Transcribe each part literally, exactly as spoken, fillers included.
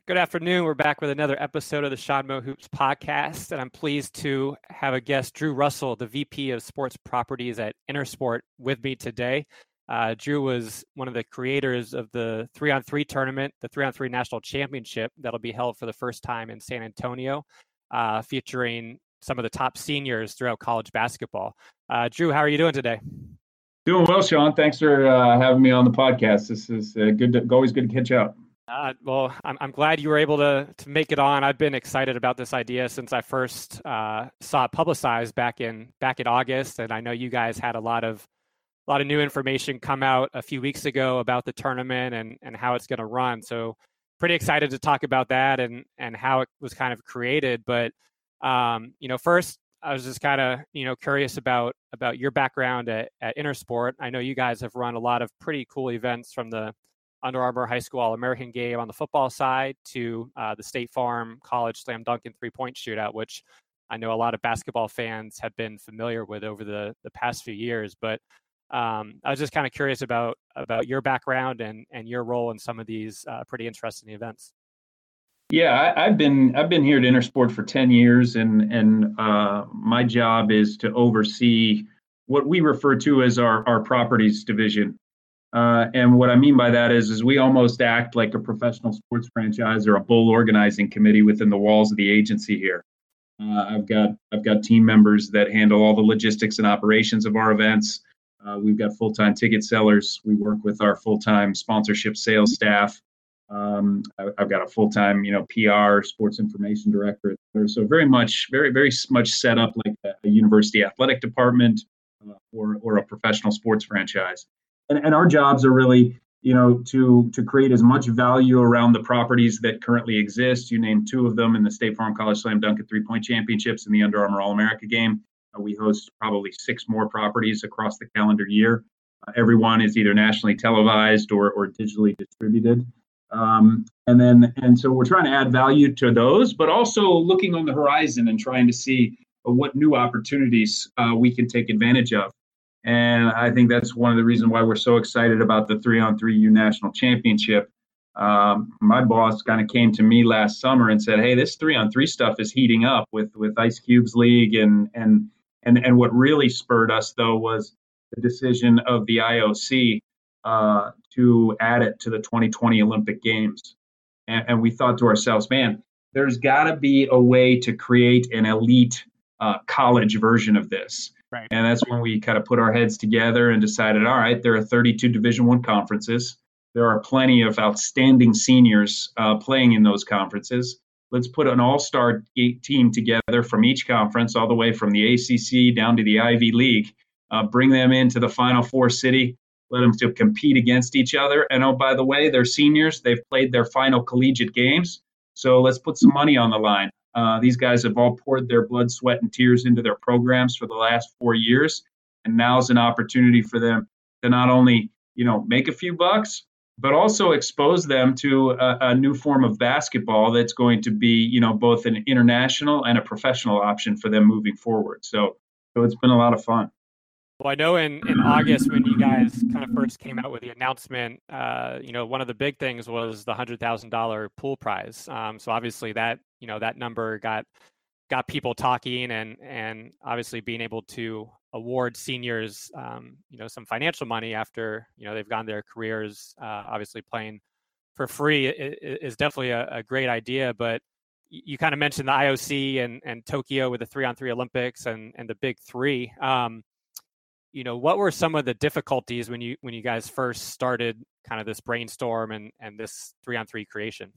Good afternoon. We're back with another episode of the Sean Moe Hoops podcast, and I'm pleased to have a guest, Drew Russell, the V P of Sports Properties at Intersport, with me today. Uh, Drew was one of the creators of the three-on-three tournament, the three-on-three National Championship that'll be held for the first time in San Antonio, uh, featuring some of the top seniors throughout college basketball. Uh, Drew, how are you doing today? Doing well, Sean. Thanks for uh, having me on the podcast. This is uh, good. To, always good to catch up. Uh, well, I'm I'm glad you were able to to make it on. I've been excited about this idea since I first uh, saw it publicized back in back in August, and I know you guys had a lot of a lot of new information come out a few weeks ago about the tournament and and how it's going to run. So, pretty excited to talk about that and and how it was kind of created. But um, you know, first, I was just kind of you know curious about about your background at, at Intersport. I know you guys have run a lot of pretty cool events, from the Under Armour High School All-American game on the football side to uh, the State Farm College Slam Dunk and three-point shootout, which I know a lot of basketball fans have been familiar with over the, the past few years. But um, I was just kind of curious about about your background and, and your role in some of these uh, pretty interesting events. Yeah, I, I've been I've been here at Intersport for ten years, and and uh, my job is to oversee what we refer to as our our properties division. Uh, and what I mean by that is, is we almost act like a professional sports franchise or a bowl organizing committee within the walls of the agency here. Uh, I've got I've got team members that handle all the logistics and operations of our events. Uh, we've got full-time ticket sellers. We work with our full-time sponsorship sales staff. Um, I, I've got a full-time, you know, P R, sports information director. So very much, very very much set up like a, a university athletic department uh, or or a professional sports franchise. And, and our jobs are really, you know, to to create as much value around the properties that currently exist. You named two of them in the State Farm College Slam Dunk and three-point championships and the Under Armour All-America game. Uh, we host probably six more properties across the calendar year. Uh, every one is either nationally televised or or digitally distributed. Um, and then and so we're trying to add value to those, but also looking on the horizon and trying to see uh, what new opportunities uh, we can take advantage of. And I think that's one of the reasons why we're so excited about the three-on-three U National Championship. Um, my boss kind of came to me last summer and said, "Hey, this three-on-three stuff is heating up with with Ice Cube's league." And and and and what really spurred us, though, was the decision of the I O C uh, to add it to the twenty twenty Olympic Games. And, and we thought to ourselves, man, there's got to be a way to create an elite uh, college version of this. Right. And that's when we kind of put our heads together and decided, all right, there are thirty-two Division I conferences. There are plenty of outstanding seniors uh, playing in those conferences. Let's put an all-star team together from each conference, all the way from the A C C down to the Ivy League. Uh, bring them into the Final Four city, let them to compete against each other. And oh, by the way, they're seniors. They've played their final collegiate games. So let's put some money on the line. Uh, these guys have all poured their blood, sweat, and tears into their programs for the last four years. And now's an opportunity for them to not only, you know, make a few bucks, but also expose them to a, a new form of basketball that's going to be, you know, both an international and a professional option for them moving forward. So, so it's been a lot of fun. Well, I know in, in August, when you guys kind of first came out with the announcement, uh, you know, one of the big things was the one hundred thousand dollars pool prize. Um, so obviously that, you know, that number got got people talking, and and obviously being able to award seniors, um, you know, some financial money after, you know, they've gone their careers, uh, obviously playing for free is definitely a, a great idea. But you kind of mentioned the I O C and, and Tokyo with the three-on-three Olympics and, and the big three. Um, You know, what were some of the difficulties when you when you guys first started kind of this brainstorm and, and this three-on-three creation?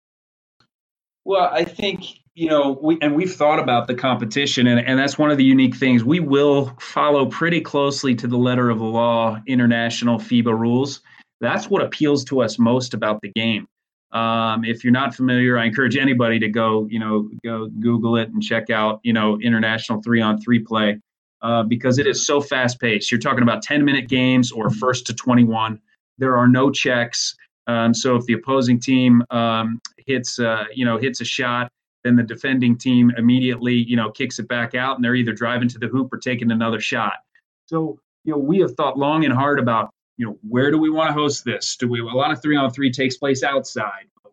Well, I think, you know, we and we've thought about the competition, and, and that's one of the unique things. We will follow pretty closely to the letter of the law, international FIBA rules. That's what appeals to us most about the game. Um, if you're not familiar, I encourage anybody to go, you know, go Google it and check out, you know, international three-on-three play. Uh, because it is so fast-paced. You're talking about ten-minute games or first to twenty-one. There are no checks. Um, so if the opposing team um, hits, uh, you know, hits a shot, then the defending team immediately, you know, kicks it back out, and they're either driving to the hoop or taking another shot. So, you know, we have thought long and hard about, you know, where do we want to host this? Do we? A lot of three-on-three takes place outside.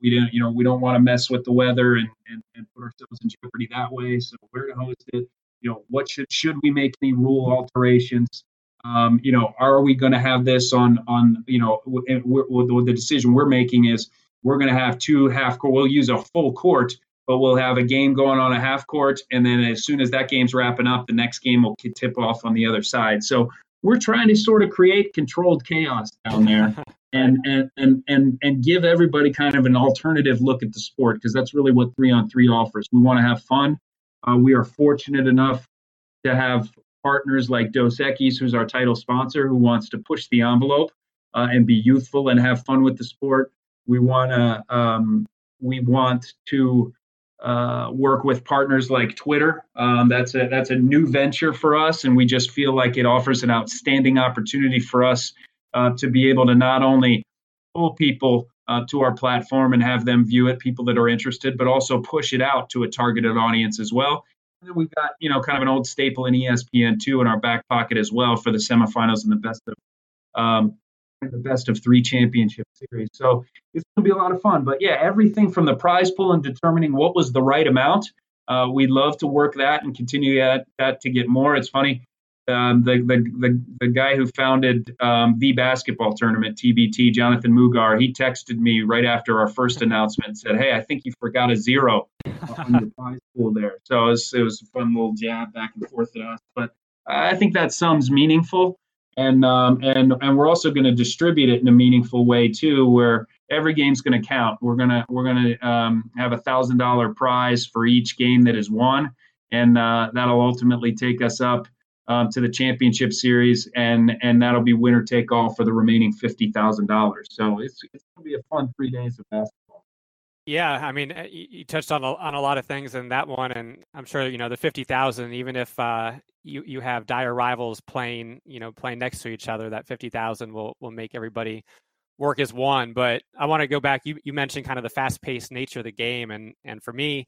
we didn't, you know, we don't want to mess with the weather and, and, and put ourselves in jeopardy that way. So we're going to host it. You know, what should should we make any rule alterations? Um, you know, are we going to have this on on you know, we're, we're, the decision we're making is we're going to have two half court. We'll use a full court, but we'll have a game going on a half court, and then as soon as that game's wrapping up, the next game will tip off on the other side. So we're trying to sort of create controlled chaos down there. And, and and and and give everybody kind of an alternative look at the sport, because that's really what three on three offers. We want to have fun. Uh, we are fortunate enough to have partners like Dos Equis, who's our title sponsor, who wants to push the envelope uh, and be youthful and have fun with the sport. We want to um, we want to uh, work with partners like Twitter. Um, that's a that's a new venture for us, and we just feel like it offers an outstanding opportunity for us Uh, to be able to not only pull people uh, to our platform and have them view it, people that are interested, but also push it out to a targeted audience as well. And then we've got, you know, kind of an old staple in E S P N two in our back pocket as well for the semifinals and the best of um, the best of three championship series. So it's going to be a lot of fun. But yeah, everything from the prize pool and determining what was the right amount. Uh, we'd love to work that and continue that, that to get more. It's funny. Um, the, the the the guy who founded um, the basketball tournament, T B T, Jonathan Mugar, he texted me right after our first announcement and said, "Hey, I think you forgot a zero on your prize pool there." So it was, it was a fun little jab back and forth at us. But I think that sum's meaningful, and um, and and we're also going to distribute it in a meaningful way too, where every game's going to count. We're gonna we're gonna um, have a thousand dollar prize for each game that is won, and uh, that'll ultimately take us up Um, to the championship series, and and that'll be winner take all for the remaining fifty thousand dollars. So it's it's going to be a fun three days of basketball. Yeah, I mean, you touched on a, on a lot of things in that one, and I'm sure you know the fifty thousand. Even if uh, you you have dire rivals playing, you know, playing next to each other, that fifty thousand will will make everybody work as one. But I want to go back. You you mentioned kind of the fast paced nature of the game, and and for me,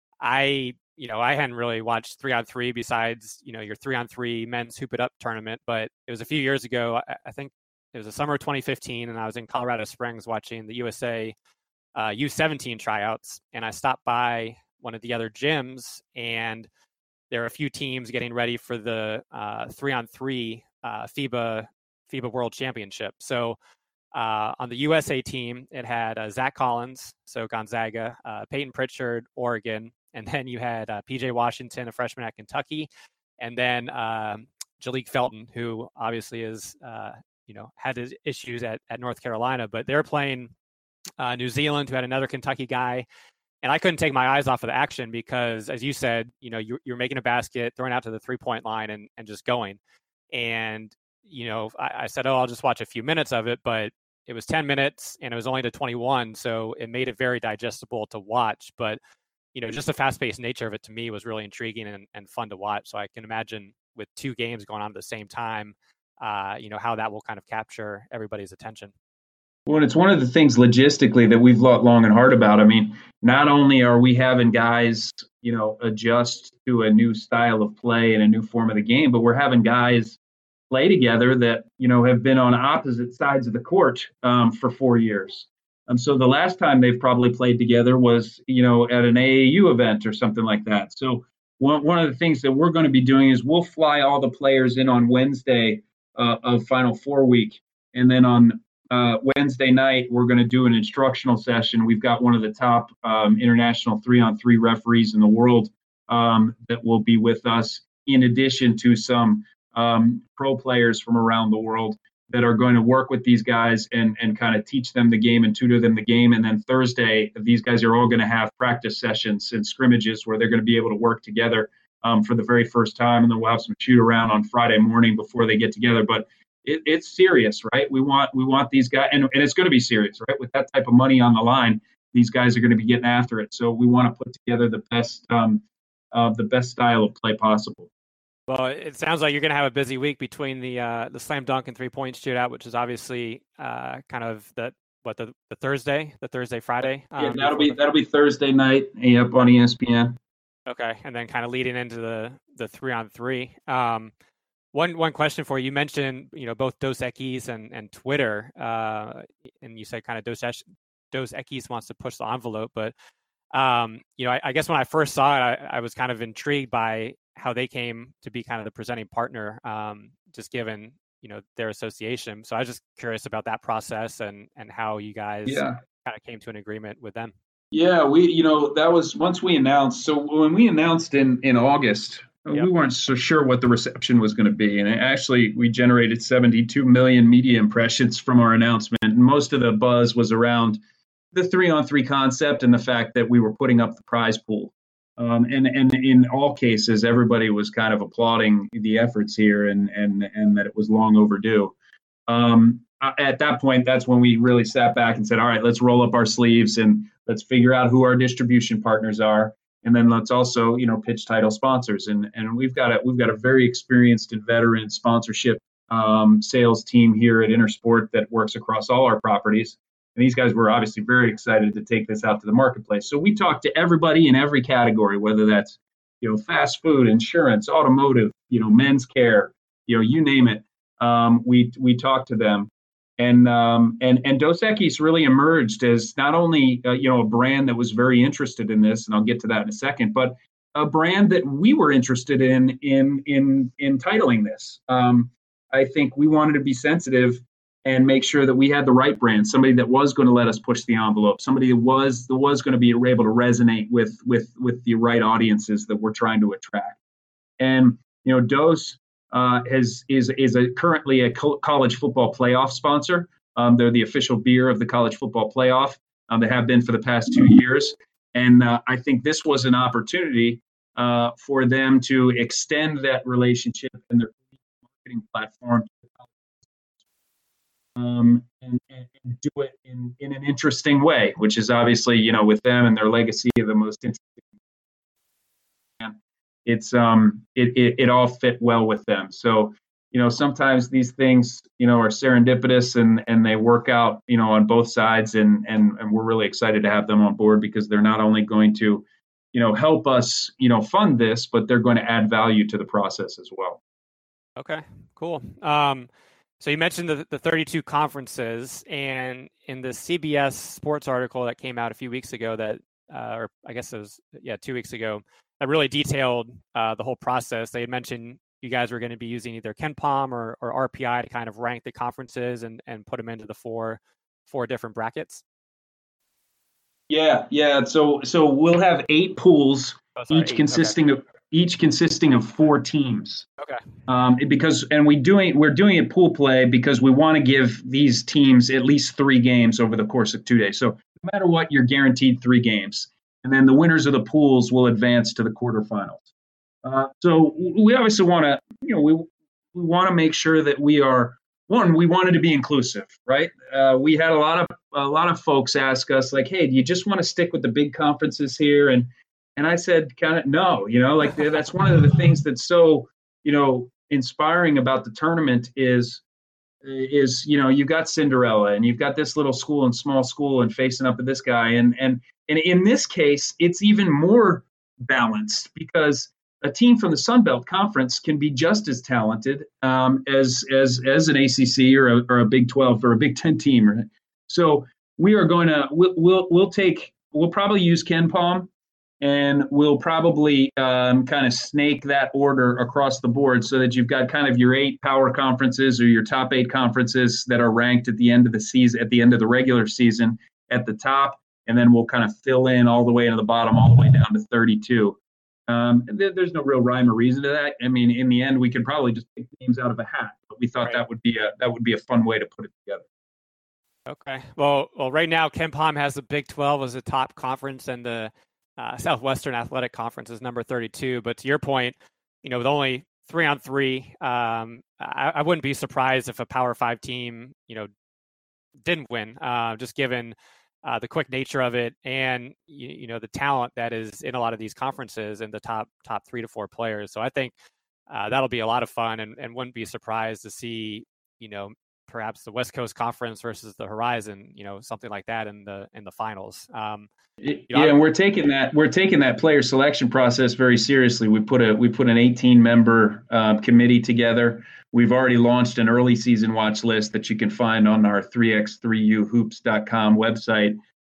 I you know, I hadn't really watched three on three besides, you know, your three on three men's Hoop It Up tournament, but it was a few years ago. I, I think it was the summer of twenty fifteen, and I was in Colorado Springs watching the U S A uh, U seventeen tryouts, and I stopped by one of the other gyms, and there are a few teams getting ready for the uh, three on three uh, FIBA FIBA World Championship. So uh, on the U S A team, it had uh, Zach Collins, so Gonzaga, uh, Peyton Pritchard, Oregon. And then you had uh, P J Washington, a freshman at Kentucky, and then um, Jalik Felton, who obviously is, uh, you know, had his issues at, at North Carolina, but they're playing uh, New Zealand, who had another Kentucky guy. And I couldn't take my eyes off of the action because, as you said, you know, you're, you're making a basket, throwing out to the three-point line and, and just going. And, you know, I, I said, oh, I'll just watch a few minutes of it, but it was ten minutes and it was only to twenty-one, so it made it very digestible to watch. But you know, just the fast-paced nature of it to me was really intriguing and, and fun to watch. So I can imagine with two games going on at the same time, uh, you know, how that will kind of capture everybody's attention. Well, it's one of the things logistically that we've thought long and hard about. I mean, not only are we having guys, you know, adjust to a new style of play and a new form of the game, but we're having guys play together that, you know, have been on opposite sides of the court um, for four years. Um, so the last time they've probably played together was, you know, at an A A U event or something like that. So one, one of the things that we're going to be doing is we'll fly all the players in on Wednesday uh, of Final Four week. And then on uh, Wednesday night, we're going to do an instructional session. We've got one of the top um, international three-on-three referees in the world um, that will be with us, in addition to some um, pro players from around the world that are going to work with these guys and, and kind of teach them the game and tutor them the game. And then Thursday, these guys are all going to have practice sessions and scrimmages where they're going to be able to work together um, for the very first time. And then we'll have some shoot around on Friday morning before they get together. But it, it's serious, right? We want we want these guys, and, and it's going to be serious, right? With that type of money on the line, these guys are going to be getting after it. So we want to put together the best um, uh, the best style of play possible. Well, it sounds like you're going to have a busy week between the uh, the slam dunk and three point shootout, which is obviously uh, kind of the what the, the Thursday, the Thursday Friday. Um, yeah, that'll be the... that'll be Thursday night. Yep, on E S P N. Okay, and then kind of leading into the the three on three. Um, one one question for you. You mentioned you know both Dos Equis and and Twitter, uh, and you said kind of Dos Dos Equis wants to push the envelope. But um, you know, I, I guess when I first saw it, I, I was kind of intrigued by how they came to be kind of the presenting partner, um, just given you know their association. So I was just curious about that process and and how you guys Yeah. kind of came to an agreement with them. Yeah, we, you know, that was once we announced. So when we announced in in August, Yep. we weren't so sure what the reception was going to be. And actually, we generated seventy-two million media impressions from our announcement. And most of the buzz was around the three on three concept and the fact that we were putting up the prize pool. Um, and, and in all cases, everybody was kind of applauding the efforts here and, and, and that it was long overdue. Um, at that point, that's when we really sat back and said, all right, let's roll up our sleeves and let's figure out who our distribution partners are. And then let's also, you know, pitch title sponsors. And and we've got a we've got a very experienced and veteran sponsorship um, sales team here at Intersport that works across all our properties. And these guys were obviously very excited to take this out to the marketplace. So we talked to everybody in every category, whether that's, you know, fast food, insurance, automotive, you know, men's care, you know, you name it. Um, we we talked to them. And um, and and Dos Equis really emerged as not only uh, you know a brand that was very interested in this, and I'll get to that in a second, but a brand that we were interested in in in in titling this. Um, I think we wanted to be sensitive and make sure that we had the right brand, somebody that was going to let us push the envelope, somebody that was that was going to be able to resonate with with with the right audiences that we're trying to attract. And you know, Dos. Uh, has is is a currently a co- college football playoff sponsor. Um, they're the official beer of the college football playoff. Um, they have been for the past two years, and uh, I think this was an opportunity uh, for them to extend that relationship and their marketing platform, um, and, and do it in in an interesting way, which is obviously you know with them and their legacy of the most interesting. It's um it, it it all fit well with them. So you know sometimes these things you know are serendipitous and and they work out you know on both sides and and and we're really excited to have them on board because they're not only going to you know help us you know fund this, but they're going to add value to the process as well. Okay, cool. Um, so you mentioned the the thirty-two conferences, and in the C B S Sports article that came out a few weeks ago that uh, or I guess it was yeah two weeks ago. That really detailed uh, the whole process. They had mentioned you guys were going to be using either KenPom or, or R P I to kind of rank the conferences and, and put them into the four four different brackets. Yeah, yeah. So so we'll have eight pools, oh, sorry, each eight. consisting okay. of each consisting of four teams. Okay. Um, because and we doing we're doing it pool play because we want to give these teams at least three games over the course of two days. So no matter what, you're guaranteed three games. And then the winners of the pools will advance to the quarterfinals. Uh, so we obviously want to, you know, we we want to make sure that we are one. We wanted to be inclusive, right? Uh, we had a lot of a lot of folks ask us, like, "Hey, do you just want to stick with the big conferences here?" And and I said, kind of, no. You know, like that's one of the things that's so you know inspiring about the tournament is. is you know you got Cinderella and you've got this little school and small school and facing up at this guy and and and in this case it's even more balanced because a team from the Sun Belt Conference can be just as talented um, as as as an A C C or a, or a Big twelve or a Big Ten team. Right? So we are going to we'll, we'll we'll take we'll probably use KenPom. And we'll probably um, kind of snake that order across the board so that you've got kind of your eight power conferences or your top eight conferences that are ranked at the end of the season, at the end of the regular season at the top. And then we'll kind of fill in all the way to the bottom, all the way down to thirty-two. Um, there, there's no real rhyme or reason to that. I mean, in the end, we could probably just pick names out of a hat. But we thought right. that would be a that would be a fun way to put it together. Okay. Well, well, right now, KenPom has the Big twelve as a top conference and the Uh, Southwestern Athletic Conference is number thirty-two, but to your point, you know, with only three on three, um, I, I wouldn't be surprised if a Power Five team, you know, didn't win, uh, just given uh, the quick nature of it and you, you know the talent that is in a lot of these conferences and the top top three to four players. So I think uh, that'll be a lot of fun, and, and wouldn't be surprised to see, you know, perhaps the West Coast Conference versus the Horizon, you know, something like that in the in the finals. Um, you know, yeah, and we're taking that we're taking that player selection process very seriously. We put a we put an eighteen member uh, committee together. We've already launched an early season watch list that you can find on our three by three u hoops dot com website.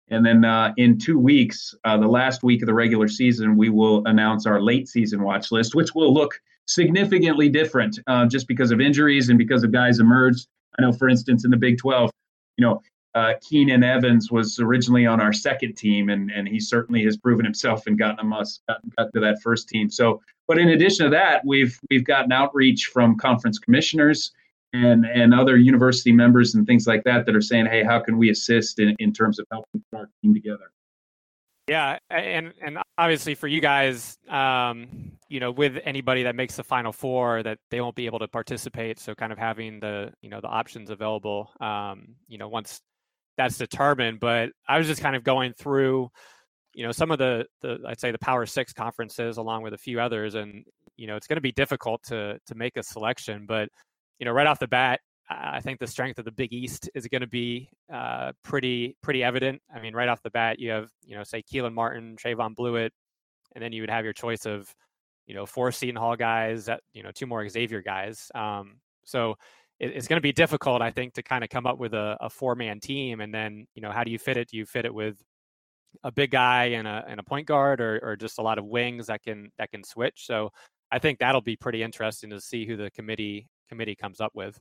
And then uh, in two weeks, uh, the last week of the regular season, we will announce our late season watch list, which will look significantly different uh, just because of injuries and because of guys emerged. I know, for instance, in the Big twelve, you know, uh, Keenan Evans was originally on our second team, and, and he certainly has proven himself and gotten us gotten, gotten to that first team. So, but in addition to that, we've we've gotten outreach from conference commissioners and and other university members and things like that that are saying, hey, how can we assist in, in terms of helping put our team together? Yeah, and and obviously for you guys, um, you know, with anybody that makes the Final Four, that they won't be able to participate. So kind of having the you know the options available, um, you know, once that's determined. But I was just kind of going through, you know, some of the the I'd say the Power Six conferences along with a few others, and you know, it's going to be difficult to to make a selection. But you know, right off the bat, I think the strength of the Big East is going to be uh, pretty pretty evident. I mean, right off the bat, you have you know say Keelan Martin, Trayvon Blewett, and then you would have your choice of you know four Seton Hall guys, that you know two more Xavier guys. Um, so it, it's going to be difficult, I think, to kind of come up with a, a four man team, and then you know how do you fit it? Do you fit it with a big guy and a and a point guard, or or just a lot of wings that can that can switch? So I think that'll be pretty interesting to see who the committee committee comes up with.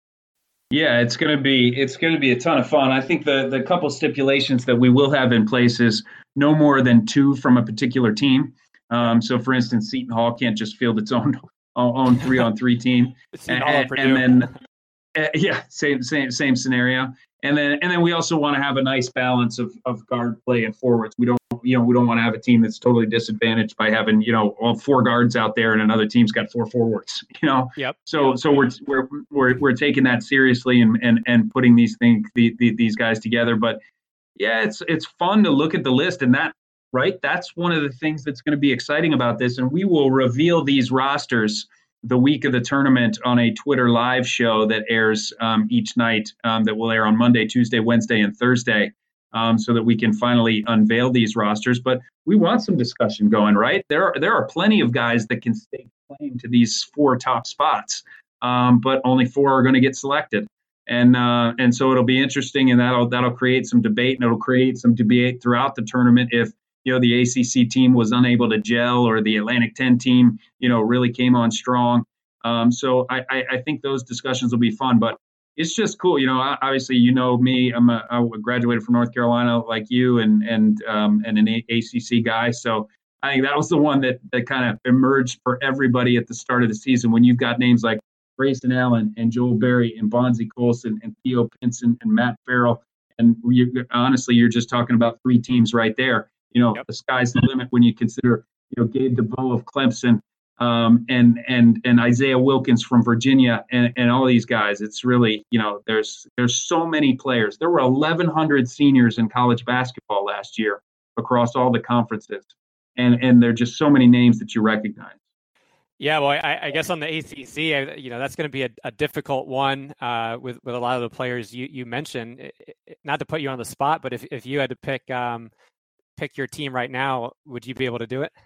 Yeah, it's going to be it's going to be a ton of fun. I think the the couple stipulations that we will have in place is no more than two from a particular team. Um, so, for instance, Seton Hall can't just field its own own three on three team, Seton and, Hall and, and then uh, yeah, same same same scenario. And then and then we also want to have a nice balance of of guard play and forwards. We don't you know we don't want to have a team that's totally disadvantaged by having you know all four guards out there and another team's got four forwards. You know. Yep. So yep. so we're we're we're we're taking that seriously and and and putting these things the, the, these guys together. But yeah, it's it's fun to look at the list, and that right that's one of the things that's going to be exciting about this. And we will reveal these rosters the week of the tournament on a Twitter live show that airs um, each night um, that will air on Monday, Tuesday, Wednesday, and Thursday, um, so that we can finally unveil these rosters. But we want some discussion going, right? There are, there are plenty of guys that can stake claim to these four top spots, um, but only four are going to get selected. And uh, and so it'll be interesting, and that'll that'll create some debate, and it'll create some debate throughout the tournament if you know, the A C C team was unable to gel or the Atlantic ten team, you know, really came on strong. Um, so I, I, I think those discussions will be fun, but it's just cool. You know, obviously, you know me, I'm a, I graduated from North Carolina like you and, and, um, and an A C C guy. So I think that was the one that, that kind of emerged for everybody at the start of the season when you've got names like Grayson Allen and Joel Berry and Bonzie Colson and Theo Pinson and Matt Farrell. And you, honestly, you're just talking about three teams right there. You know, yep. The sky's the limit when you consider, you know, Gabe DeVoe of Clemson um, and and and Isaiah Wilkins from Virginia and, and all these guys. It's really, you know, there's there's so many players. There were eleven hundred seniors in college basketball last year across all the conferences. And and there are just so many names that you recognize. Yeah, well, I, I guess on the A C C, you know, that's going to be a, a difficult one uh, with with a lot of the players you you mentioned. It, it, not to put you on the spot, but if if you had to pick. Um, pick your team right now, would you be able to do it?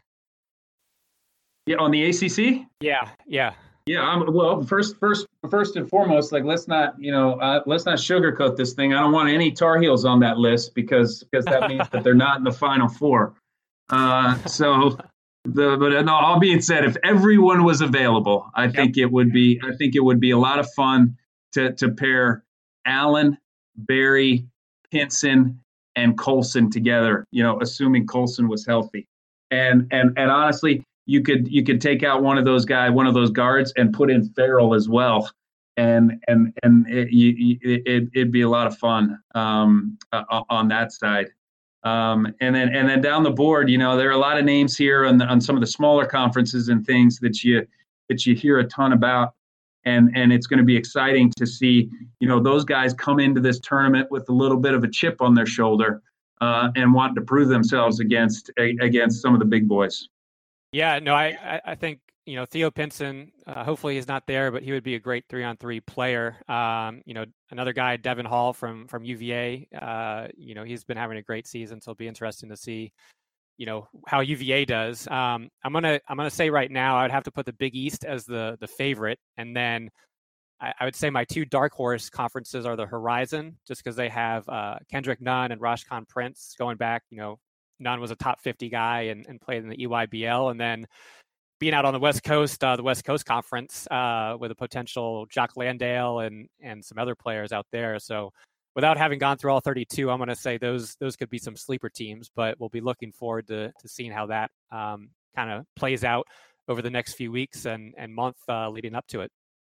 Yeah, on the A C C? Yeah, yeah. Yeah, I'm, well, first, first, first and foremost, like let's not, you know, uh, let's not sugarcoat this thing. I don't want any Tar Heels on that list because because that means that they're not in the Final Four. Uh, so, the but no, all being said, if everyone was available, I yep. think it would be, I think it would be a lot of fun to to pair Allen, Berry, Pinson, and Colson together, you know, assuming Colson was healthy. And and and honestly, you could you could take out one of those guys, one of those guards, and put in Farrell as well. And and and it, it, it, it'd be a lot of fun um, uh, on that side. Um, and then and then down the board, you know, there are a lot of names here on the, on some of the smaller conferences and things that you that you hear a ton about. And and it's going to be exciting to see, you know, those guys come into this tournament with a little bit of a chip on their shoulder uh, and want to prove themselves against against some of the big boys. Yeah, no, I I think, you know, Theo Pinson, uh, hopefully he's not there, but he would be a great three on three player. Um, you know, another guy, Devin Hall from from U V A, uh, you know, he's been having a great season, so it'll be interesting to see, you know, how U V A does. Um, I'm gonna I'm gonna say right now I would have to put the Big East as the the favorite, and then I, I would say my two dark horse conferences are the Horizon, just because they have uh, Kendrick Nunn and Rashkan Prince going back. You know, Nunn was a top fifty guy and, and played in the E Y B L, and then being out on the West Coast, uh, the West Coast Conference uh, with a potential Jock Landale and and some other players out there. So without having gone through all thirty-two, I'm going to say those those could be some sleeper teams, but we'll be looking forward to to seeing how that um, kind of plays out over the next few weeks and and month uh, leading up to it.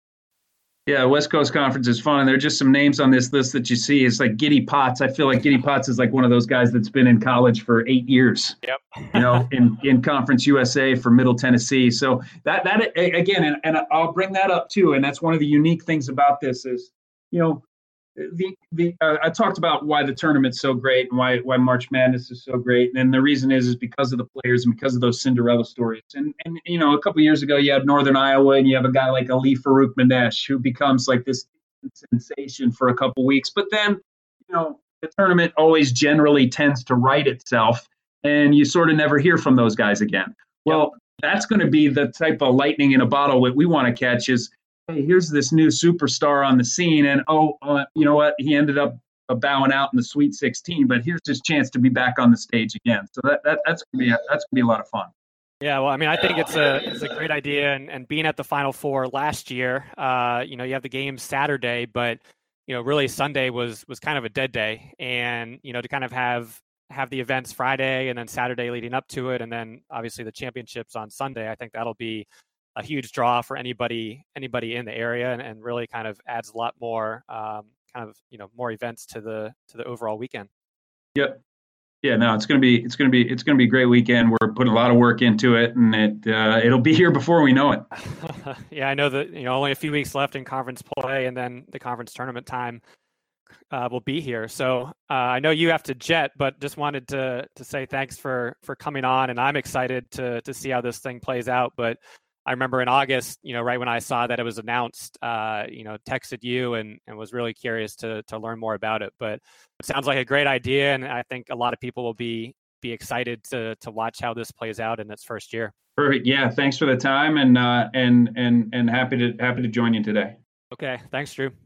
Yeah, West Coast Conference is fun. There are just some names on this list that you see. It's like Giddy Potts. I feel like Giddy Potts is like one of those guys that's been in college for eight years. Yep. you know, in, in Conference U S A for Middle Tennessee. So that that again, and, and I'll bring that up too. And that's one of the unique things about this is, you know, the the uh, I talked about why the tournament's so great and why why March Madness is so great, and the reason is is because of the players and because of those Cinderella stories. And and you know, a couple of years ago, you had Northern Iowa, and you have a guy like Ali Farouk Manesh who becomes like this sensation for a couple of weeks. But then, you know, the tournament always generally tends to right itself, and you sort of never hear from those guys again. Well, that's going to be the type of lightning in a bottle that we want to catch is, hey, here's this new superstar on the scene, and oh, uh, you know what? He ended up uh, bowing out in the Sweet sixteen, but here's his chance to be back on the stage again. So that, that that's gonna be a, that's gonna be a lot of fun. Yeah, well, I mean, I think it's a it's a great idea, and, and being at the Final Four last year, uh, you know, you have the game Saturday, but you know, really Sunday was was kind of a dead day, and you know, to kind of have have the events Friday and then Saturday leading up to it, and then obviously the championships on Sunday, I think that'll be a huge draw for anybody anybody in the area, and, and really kind of adds a lot more um, kind of you know more events to the to the overall weekend. Yep. Yeah, no, it's gonna be it's gonna be it's gonna be a great weekend. We're putting a lot of work into it, and it uh, it'll be here before we know it. Yeah, I know that you know only a few weeks left in conference play, and then the conference tournament time uh, will be here. So uh, I know you have to jet, but just wanted to to say thanks for for coming on, and I'm excited to to see how this thing plays out. But I remember in August, you know, right when I saw that it was announced, uh, you know, texted you and, and was really curious to to learn more about it. But it sounds like a great idea, and I think a lot of people will be be excited to to watch how this plays out in its first year. Perfect. Yeah, thanks for the time, and uh, and and and happy to happy to join you today. Okay, thanks, Drew.